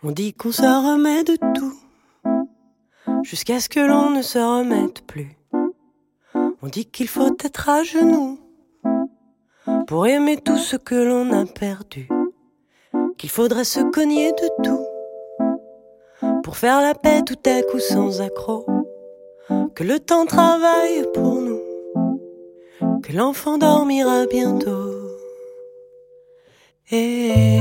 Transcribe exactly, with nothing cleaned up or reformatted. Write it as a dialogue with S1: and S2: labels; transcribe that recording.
S1: On dit qu'on se remet de tout, jusqu'à ce que l'on ne se remette plus. On dit qu'il faut être à genoux pour aimer tout ce que l'on a perdu, qu'il faudrait se cogner de tout pour faire la paix tout à coup sans accroc, que le temps travaille pour nous, que l'enfant dormira bientôt. Et